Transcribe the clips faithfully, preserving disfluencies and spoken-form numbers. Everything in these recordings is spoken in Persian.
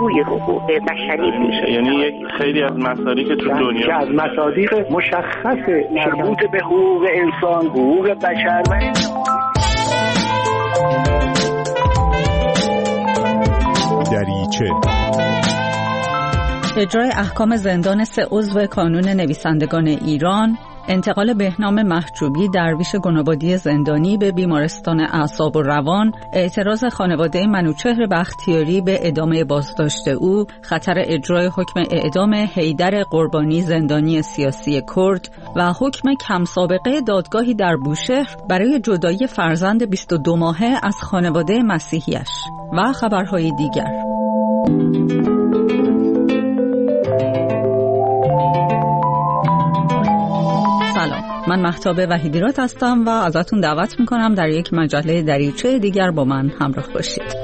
بهبوی حقوق بشری میشه. یعنی یک خیلی از مصادیق تو دنیا که از مصادیق مشخص مربوط به حقوق انسان، حقوق بشر و دریچه اجرای احکام زندان سه عضو کانون نویسندگان ایران، انتقال بهنام محجوبی درویش گنابادی زندانی به بیمارستان اعصاب و روان، اعتراض خانواده منوچهر بختیاری به ادامه بازداشت او، خطر اجرای حکم اعدام حیدر قربانی زندانی سیاسی کرد و حکم کم سابقه دادگاهی در بوشهر برای جدایی فرزند بیست و دو ماهه از خانواده مسیحیش و خبرهای دیگر. من مهتاب وحیدیرات هستم و ازتون دعوت میکنم در یک مجله دریچه دیگر با من همراه باشید.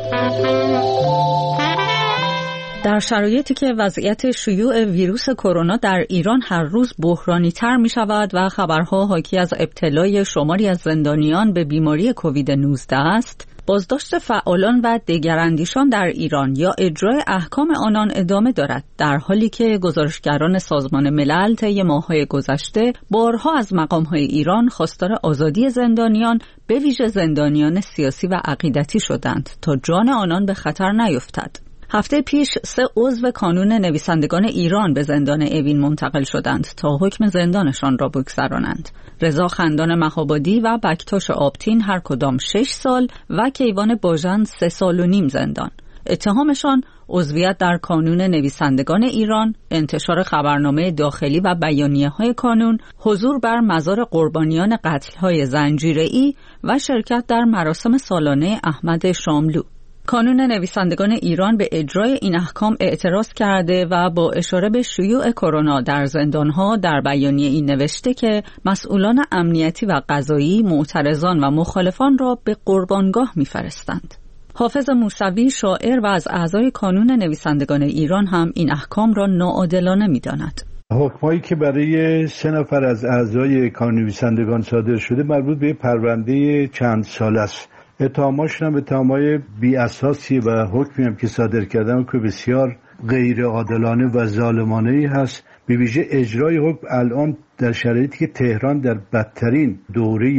در شرایطی که وضعیت شیوع ویروس کرونا در ایران هر روز بحرانی تر می شود و خبرها حاکی از ابتلای شماری از زندانیان به بیماری کووید نوزده است، بازداشت فعالان و دگراندیشان در ایران یا اجرای احکام آنان ادامه دارد، در حالی که گزارشگران سازمان ملل طی ماه‌های گذشته بارها از مقام‌های ایران خواستار آزادی زندانیان به ویژه زندانیان سیاسی و عقیدتی شدند تا جان آنان به خطر نیفتد. هفته پیش سه عضو کانون نویسندگان ایران به زندان اوین منتقل شدند تا حکم زندانشان را بگذرانند. رضا خندان مهابادی و بکتاش آبتین هر کدام شش سال و کیوان باژن سه سال و نیم زندان. اتهامشان عضویت در کانون نویسندگان ایران، انتشار خبرنامه داخلی و بیانیه‌های کانون، حضور بر مزار قربانیان قتل‌های زنجیره‌ای و شرکت در مراسم سالانه احمد شاملو. کانون نویسندگان ایران به اجرای این احکام اعتراض کرده و با اشاره به شیوع کرونا در زندانها در بیانیه این نوشته که مسئولان امنیتی و قضایی معترضان و مخالفان را به قربانگاه می‌فرستند. حافظ موسوی شاعر و از اعضای کانون نویسندگان ایران هم این احکام را ناعادلانه می‌داند. حکمایی که برای سه نفر از اعضای کانون نویسندگان صادر شده مربوط به پرونده چند سال است. اتهاماشون هم اتهامای بی اساسی و حکمی هم که صادر کردن که بسیار غیر عادلانه و ظالمانه‌ای هست. به ویژه اجرای حکم الان در شرایطی که تهران در بدترین دوره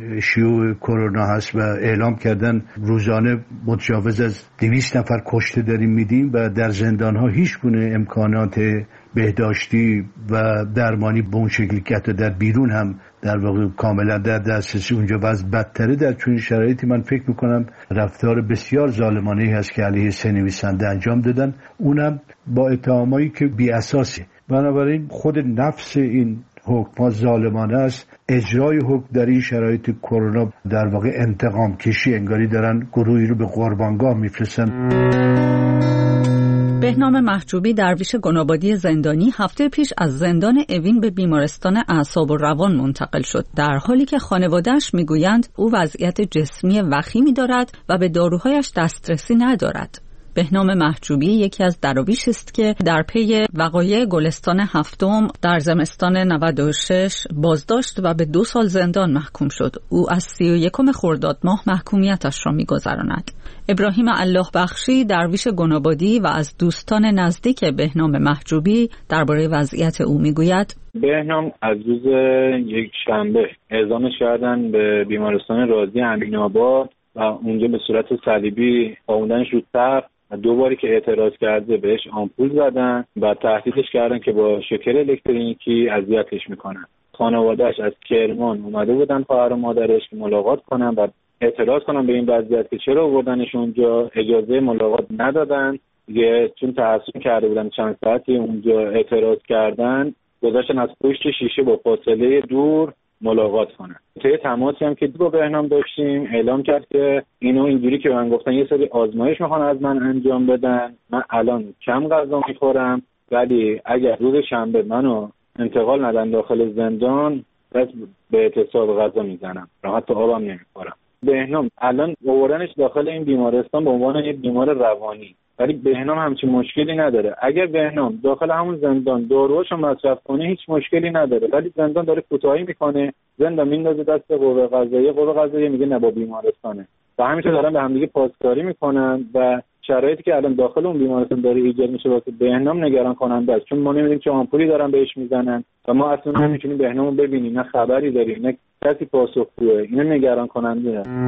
شیوع کرونا هست و اعلام کردن روزانه متجاوز از دویست نفر کشته داریم میدیم و در زندان‌ها هیچ گونه امکانات بهداشتی و درمانی به اون شکلی که حتی در بیرون هم در واقع کاملا در دسترسی اونجا وضع بدتره. در چون شرایطی من فکر میکنم رفتار بسیار ظالمانه‌ای هست که علیه سه نویسنده انجام دادن، اونم با اتهامایی که بی اساسه. بنابراین خود نفس این حکم ظالمانه است. اجرای حکم در این شرایط کرونا در واقع انتقام کشی، انگاری دارن گروهی رو به قربانگاه میفرستن. بهنام محجوبی درویش گنابادی زندانی هفته پیش از زندان اوین به بیمارستان اعصاب و روان منتقل شد، در حالی که خانواده‌اش میگویند او وضعیت جسمی وخیمی دارد و به داروهایش دسترسی ندارد. بهنام محجوبی یکی از دراویشی است که در پی وقایع گلستان هفتم در زمستان نود و شش بازداشت و به دو سال زندان محکوم شد. او از سی و یکم خرداد ماه محکومیتش را می‌گذراند. ابراهیم الله بخشی درویش گنابادی و از دوستان نزدیک بهنام محجوبی درباره وضعیت او میگوید: بهنام از روز یک شنبه اعزامش کردن به بیمارستان رازی امین‌آباد و اونجا به صورت صلیبی آوردنش رو تخت و دو باری که اعتراض کرده بهش آمپول زدن و تهدیدش کردن که با شوکر الکتریکی اذیتش میکنن. خانواده‌اش از کرمان اومده بودن خواهر و مادرش ملاقات کنن و اعتراض کنن به این وضعیت که چرا آوردنش اونجا، اجازه ملاقات ندادن. دیگه چون تعصب کرده بودن چند ساعتی اونجا اعتراض کردن، گذاشتن از پشت شیشه با فاصله دور ملاقات کنن. طی تماسی هم که با بهنام داشتیم اعلام کرد که اینو اینجوری که من گفتن یه سری آزمایش میخوان از من انجام بدن، من الان کم غذا میخورم ولی اگر روز شنبه منو انتقال ندن داخل زندان بس به اعتصاب غذا میزنم و حتی آبم نمیخورم. بهنام الان آوردنش داخل این بیمارستان به عنوان یک بیمار روانی، ولی بهنام همچین مشکلی نداره. اگر بهنام داخل همون زندان داروهاشو مصرف کنه هیچ مشکلی نداره، ولی زندان داره کوتاهی میکنه، زندان میندازه دست قوه قضاییه، قوه قضاییه میگه نه با بیمارستانه و همینطور دارن به همدیگه پاسداری میکنن و شرایطی که الان داخل اون بیمارستان داره ایجاد میشه واسه بهنام نگران کننده است، چون ما نمیدونیم چه آمپولی دارن بهش میزنن و ما اصلا نمیتونیم بهنامو ببینیم، نه خبری داریم نه کسی پاسخگوه. اینا نگران کننده است.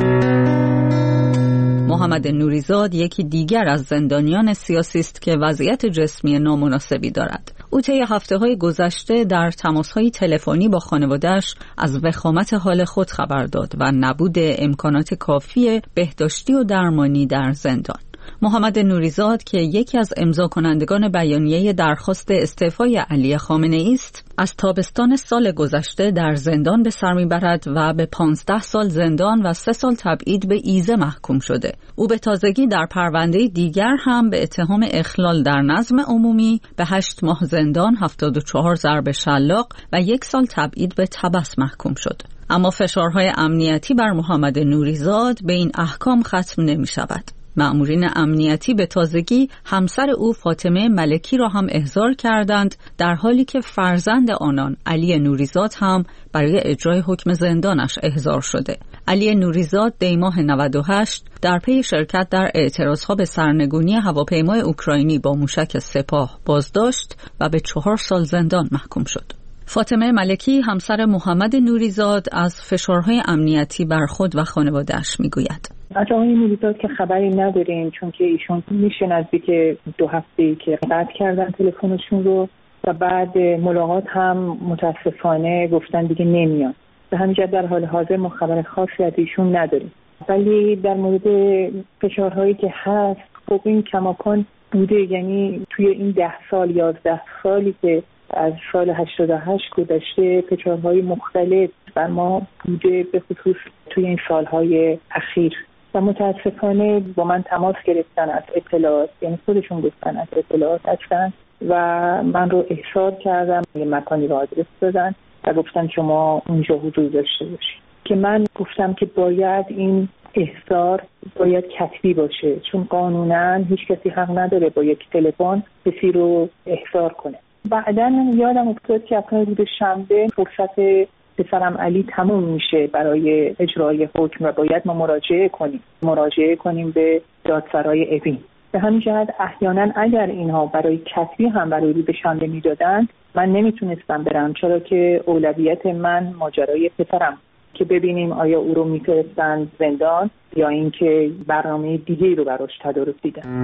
محمد نوریزاد یکی دیگر از زندانیان سیاسی است که وضعیت جسمی نامناسبی دارد. او طی هفته‌های گذشته در تماس‌های تلفنی با خانواده‌اش از وخامت حال خود خبر داد و نبود امکانات کافی بهداشتی و درمانی در زندان. محمد نوریزاد که یکی از امضا کنندگان بیانیه درخواست استعفای علی خامنه‌ای است، از تابستان سال گذشته در زندان به سر میبرد و به پانزده سال زندان و سه سال تبعید به ایزه محکوم شده. او به تازگی در پرونده دیگر هم به اتهام اخلال در نظم عمومی به هشت ماه زندان، هفتاد و چهار ضرب شلاق و یک سال تبعید به تبس محکوم شد. اما فشارهای امنیتی بر محمد نوریزاد به این احکام ختم نمی شود. مأمورین امنیتی به تازگی همسر او فاطمه ملکی را هم احضار کردند، در حالی که فرزند آنان علی نوریزاد هم برای اجرای حکم زندانش احضار شده. علی نوریزاد دیماه نود و هشت در پی شرکت در اعتراضها به سرنگونی هواپیمای اوکراینی با موشک سپاه بازداشت و به چهار سال زندان محکوم شد. فاطمه ملکی همسر محمد نوریزاد از فشارهای امنیتی بر خود و خانواده‌اش میگوید: از آقای نوریزاد که خبری نداریم، چون که ایشون میشه نزدیک دو هفته‌ای که قطع کردن تلفنشون رو و بعد ملاقات هم متاسفانه گفتن دیگه نمیان. به همین جهت در حال حاضر ما خبر خاصی از ایشون نداریم. ولی در مورد فشارهایی که هست، خب این کماکان بوده، یعنی توی این ده سال یازده سالی که از سال هشتاد و هشت گذشته فشارهای مختلف بر ما بوده، به خصوص توی این سالهای اخیر. و متاسفانه با من تماس گرفتن از اطلاعات، یعنی خودشون گفتن از اطلاعات هستن و من رو احضار کردم، یه مکانی رو آدرس دادن و گفتن شما اونجا حضور داشته باشید، که من گفتم که باید این احضار باید کتبی باشه، چون قانونا هیچ کسی حق نداره با یک تلفن کسی رو احضار کنه. بعداً یادم افتاد که اصلا روز شنبه فرصت پسرم علی تموم میشه برای اجرای حکم و باید ما مراجعه کنیم مراجعه کنیم به دادسرای اوین. به همین جهت احیانا اگر اینها برای کتبی هم برای روز شنبه میدادن، من نمیتونستم برم، چرا که اولویت من ماجرای پسرم که ببینیم آیا او رو میفرستن زندان یا اینکه برنامه دیگه‌ای رو براش تدارک دیدن.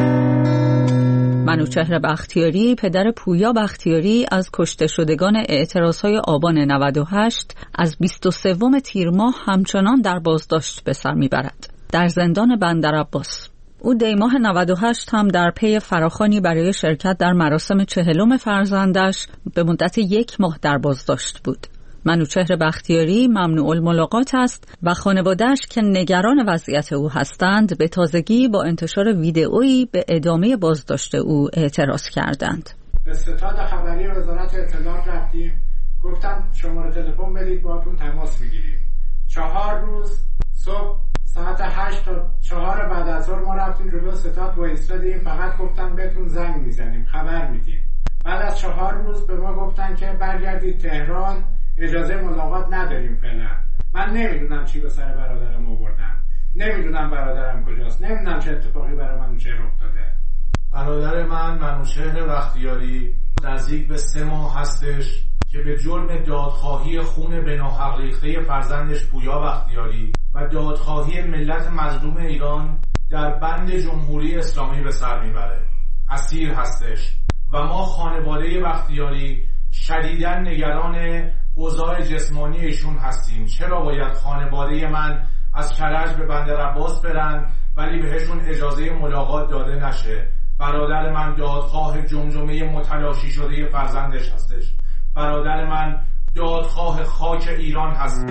منوچهر بختیاری، پدر پویا بختیاری، از کشته شدگان اعتراضهای آبان نود و هشت از بیست و سوم تیر ماه همچنان در بازداشت به سر میبرد در زندان بندرعباس. او دیماه نود و هشت هم در پی فراخوانی برای شرکت در مراسم چهلم فرزندش به مدت یک ماه در بازداشت بود. منوچهر بختیاری ممنوع الملاقات است و خانواده‌اش که نگران وضعیت او هستند به تازگی با انتشار ویدئویی به ادامه بازداشت او اعتراض کردند. به ستاد خبری وزارت اطلاعات رفتیم، گفتن شماره تلفن بدید باهاتون تماس میگیریم. چهار روز صبح ساعت هشت تا چهار بعد از ظهر ما رفتیم جلو ستاد وایسادیم، فقط گفتن بهتون زنگ میزنیم خبر میدیم. بعد از چهار روز به ما گفتن که برگردید تهران، اجازه ملاقات نداریم فعلا. من نمیدونم چی به سر برادرم آوردن، نمیدونم برادرم کجاست، نمیدونم چه اتفاقی برای من چه رخ داده. برادر من منوچهر بختیاری نزدیک به سه ماه هستش که به جرم دادخواهی خون بناحق ریخته فرزندش پویا بختیاری و دادخواهی ملت مظلوم ایران در بند جمهوری اسلامی به سر میبره. اسیر هستش و ما خانواده بختیاری شدیداً نگران اوضاع جسمانی ایشون هستیم. چرا باید خانواده من از کرج به بندرعباس برن ولی بهشون اجازه ملاقات داده نشه؟ برادر من دادخواه جمجمه متلاشی شده فرزندش هستش. برادر من دادخواه خاک ایران هست.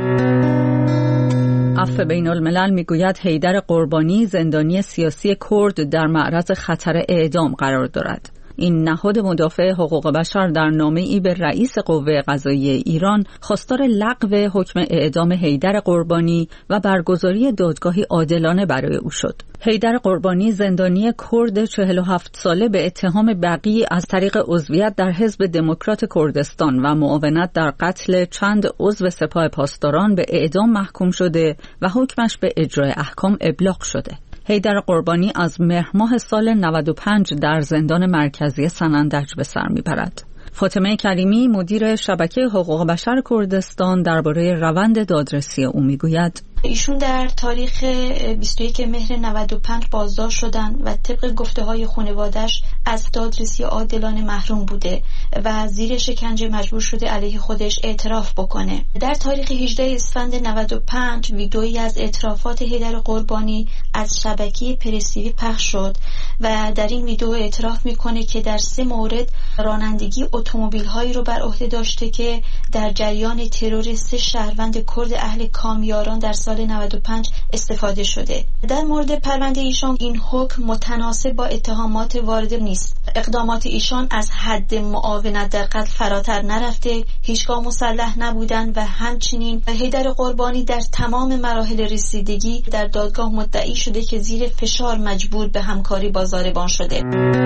عفو بین الملل میگوید حیدر قربانی زندانی سیاسی کرد در معرض خطر اعدام قرار دارد. این نهاد مدافع حقوق بشر در نامه‌ای به رئیس قوه قضاییه ایران خواستار لغو حکم اعدام حیدر قربانی و برگزاری دادگاهی عادلانه برای او شد. حیدر قربانی زندانی کرد چهل و هفت ساله به اتهام بغی از طریق عضویت در حزب دموکرات کردستان و معاونت در قتل چند عضو سپاه پاسداران به اعدام محکوم شده و حکمش به اجرای احکام ابلاغ شده. حیدر قربانی از مهر ماه سال نود و پنج در زندان مرکزی سنندج به سر میبرد. فاطمه کریمی مدیر شبکه حقوق بشر کردستان درباره روند دادرسی او میگوید: ایشون در تاریخ بیست و یک مهر نود و پنج بازداشت شدن و طبق گفته های خانواده‌اش از دادرسی عادلانه محروم بوده و زیر شکنجه مجبور شده علیه خودش اعتراف بکنه. در تاریخ هجدهم اسفند نود و پنج ویدئویی از اعترافات حیدر قربانی از شبکه پرسیوی پخش شد و در این ویدئو اعتراف میکنه که در سه مورد رانندگی اتومبیل هایی رو بر عهده داشته که در جریان ترور سه شهروند کرد اهل کامیاران در سال نود و پنج استفاده شده. در مورد پرونده ایشان این حکم متناسب با اتهامات وارد نیست. اقدامات ایشان از حد معاونت در قتل فراتر نرفته، هیچگاه مسلح نبودن و همچنین حیدر قربانی در تمام مراحل رسیدگی در دادگاه مدعی شده که زیر فشار مجبور به همکاری با ضاربان شده.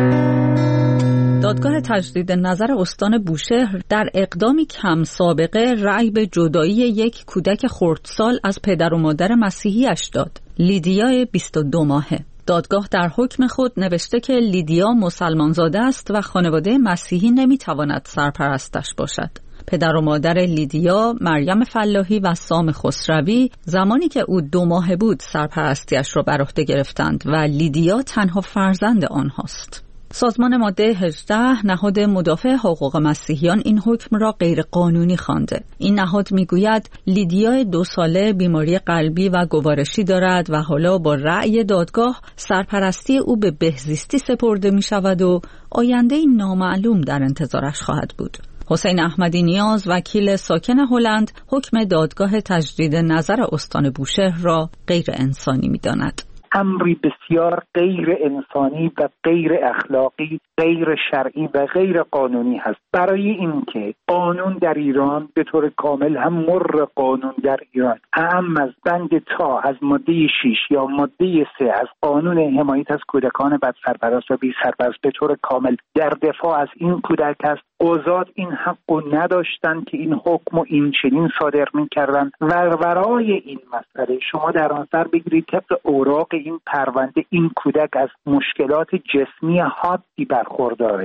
دادگاه تجدید نظر استان بوشهر در اقدامی کم سابقه رأی به جدایی یک کودک خردسال از پدر و مادر مسیحیش داد، لیدیا بیست و دو ماهه. دادگاه در حکم خود نوشته که لیدیا مسلمانزاده است و خانواده مسیحی نمیتواند سرپرستش باشد. پدر و مادر لیدیا، مریم فلاحی و سام خسروی، زمانی که او دو ماه بود سرپرستیش را بر عهده گرفتند و لیدیا تنها فرزند آنهاست. سازمان ماده هجده نهاد مدافع حقوق مسیحیان این حکم را غیر قانونی خوانده. این نهاد میگوید لیدیا دو ساله بیماری قلبی و گوارشی دارد و حالا با رأی دادگاه سرپرستی او به بهزیستی سپرده می شود و آینده نامعلوم در انتظارش خواهد بود. حسین احمدی نیاز، وکیل ساکن هلند، حکم دادگاه تجدید نظر استان بوشهر را غیر انسانی می داند. امری بسیار غیر انسانی و غیر اخلاقی، غیر شرعی و غیر قانونی هست. برای اینکه قانون در ایران به طور کامل هم مر قانون در ایران اعم از بند تا از ماده شش یا ماده سه از قانون حمایت از کودکان بد سرپرست و بی سرپرست به طور کامل در دفاع از این کودک است. قضات این حقو نداشتن که این حکم و این چنین صادر می‌کردن و برای این مسئله شما در نظر بگیرید طبق اوراق این پرونده این کودک از مشکلات جسمی حادی برخورداره.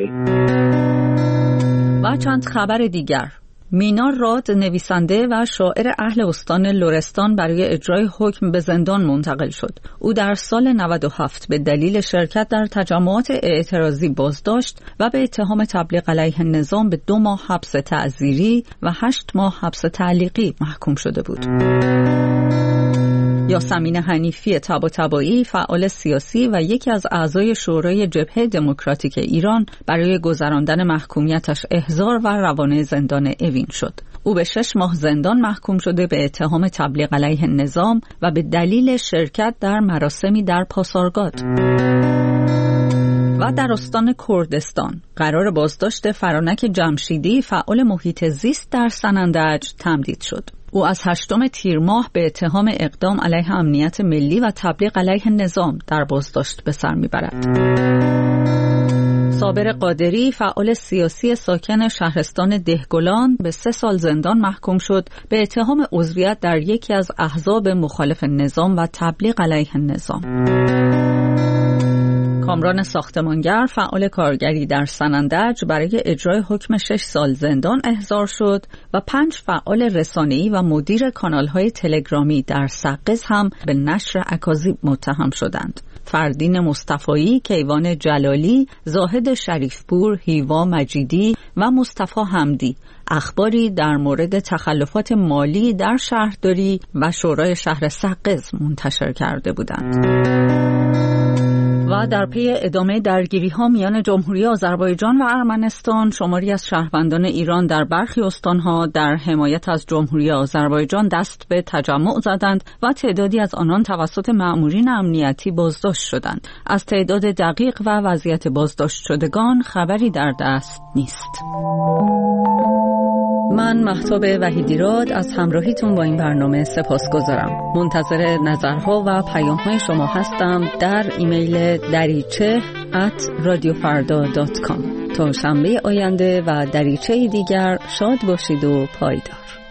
و چند خبر دیگر. مینا راد، نویسنده و شاعر اهل استان لرستان، برای اجرای حکم به زندان منتقل شد. او در سال نود و هفت به دلیل شرکت در تجمعات اعتراضی بازداشت و به اتهام تبلیغ علیه نظام به دو ماه حبس تعزیری و هشت ماه حبس تعلیقی محکوم شده بود. یاسمین حنیفی طباطبایی، فعال سیاسی و یکی از اعضای شورای جبهه دموکراتیک ایران، برای گذراندن محکومیتش احضار و روانه زندان اوین شد. او به شش ماه زندان محکوم شده به اتهام تبلیغ علیه نظام و به دلیل شرکت در مراسمی در پاسارگاد. و در استان کردستان قرار بازداشت فرانک جمشیدی، فعال محیط زیست در سنندج، تمدید شد. او از هشتم تیر ماه به اتهام اقدام علیه امنیت ملی و تبلیغ علیه نظام در بازداشت به سر میبرد. صابر قادری، فعال سیاسی ساکن شهرستان دهگلان، به سه سال زندان محکوم شد به اتهام عضویت در یکی از احزاب مخالف نظام و تبلیغ علیه نظام. کامران ساختمانگر، فعال کارگری در سنندج، برای اجرای حکم شش سال زندان احضار شد و پنج فعال رسانه‌ای و مدیر کانال‌های تلگرامی در سقز هم به نشر اکاذیب متهم شدند. فردین مصطفایی، کیوان جلالی، زاهد شریفپور، هیوا مجیدی و مصطفی حمدی اخباری در مورد تخلفات مالی در شهرداری و شورای شهر سقز منتشر کرده بودند. و در پی ادامه درگیری‌ها میان جمهوری آذربایجان و ارمنستان، شماری از شهروندان ایران در برخی استان‌ها در حمایت از جمهوری آذربایجان دست به تجمع زدند و تعدادی از آنان توسط مأمورین امنیتی بازداشت شدند. از تعداد دقیق و وضعیت بازداشت شدگان خبری در دست نیست. من مهتاب وحیدیراد از همراهیتون با این برنامه سپاسگزارم. منتظر نظرها و پیام‌های شما هستم در ایمیل دریچه ات رادیو فردا دات کام. تا شنبه آینده و دریچه دیگر شاد باشید و پایدار.